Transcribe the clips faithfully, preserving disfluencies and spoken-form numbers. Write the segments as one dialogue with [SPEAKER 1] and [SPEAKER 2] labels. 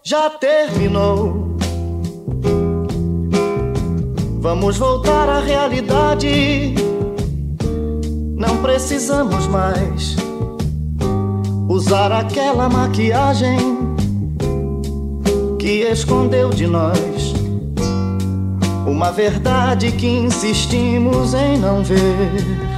[SPEAKER 1] já terminou. Vamos voltar à realidade. Não precisamos mais usar aquela maquiagem que escondeu de nós uma verdade que insistimos em não ver.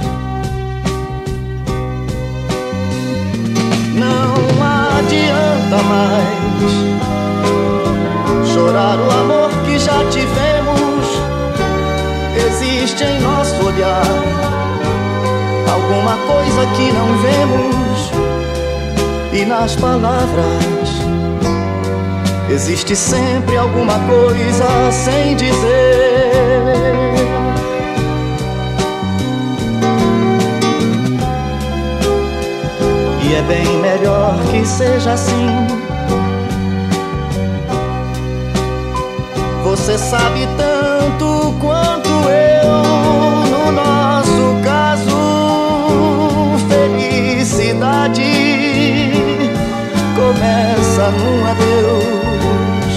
[SPEAKER 1] Não adianta mais chorar o amor que já tivemos. Existe em nosso olhar alguma coisa que não vemos, e nas palavras existe sempre alguma coisa sem dizer. E é bem melhor que seja assim. Você sabe tanto quanto eu, no nosso caso, felicidade começa num adeus.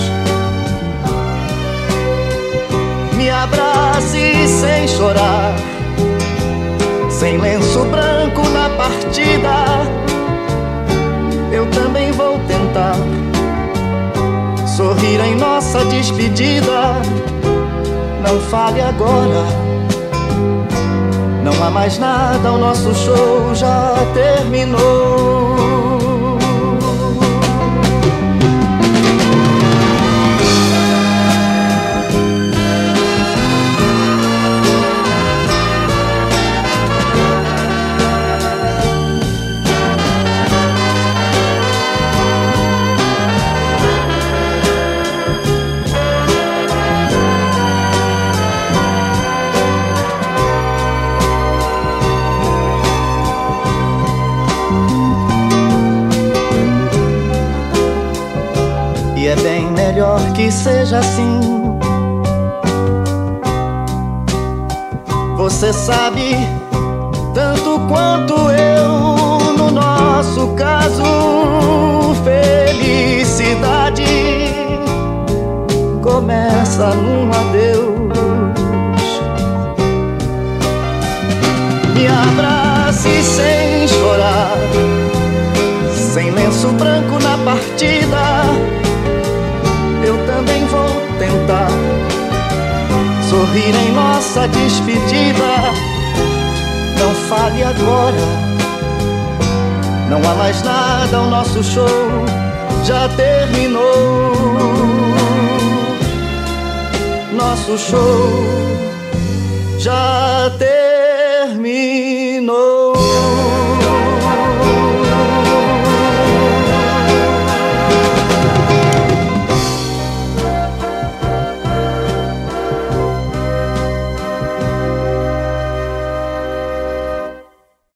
[SPEAKER 1] Me abrace sem chorar, sem lenço branco na partida. Eu também vou tentar sorrir em nossa despedida. Não fale agora, não há mais nada, o nosso show já terminou. E é bem melhor que seja assim. Você sabe tanto quanto eu, no nosso caso, felicidade começa num adeus. Me abrace sem chorar, sem lenço branco na partida. Eu também vou tentar sorrir em nossa despedida. Não fale agora, não há mais nada, o nosso show já terminou. Nosso show já terminou.